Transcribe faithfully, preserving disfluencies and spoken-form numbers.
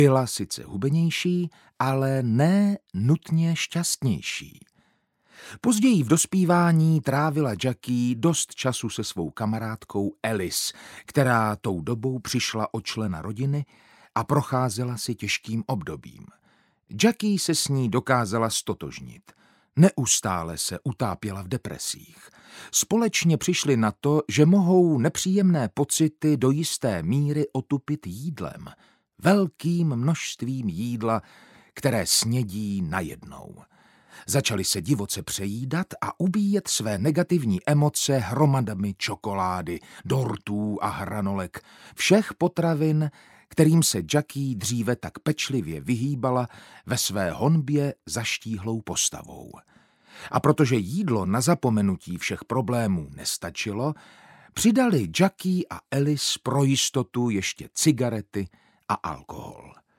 Byla sice hubenější, ale ne nutně šťastnější. Později v dospívání trávila Jackie dost času se svou kamarádkou Alice, která tou dobou přišla o člena rodiny a procházela si těžkým obdobím. Jackie se s ní dokázala stotožnit. Neustále se utápěla v depresích. Společně přišli na to, že mohou nepříjemné pocity do jisté míry otupit jídlem, velkým množstvím jídla, které snědí najednou. Začali se divoce přejídat a ubíjet své negativní emoce hromadami čokolády, dortů a hranolek, všech potravin, kterým se Jackie dříve tak pečlivě vyhýbala ve své honbě za štíhlou postavou. A protože jídlo na zapomenutí všech problémů nestačilo, přidali Jackie a Alice pro jistotu ještě cigarety a alkohol.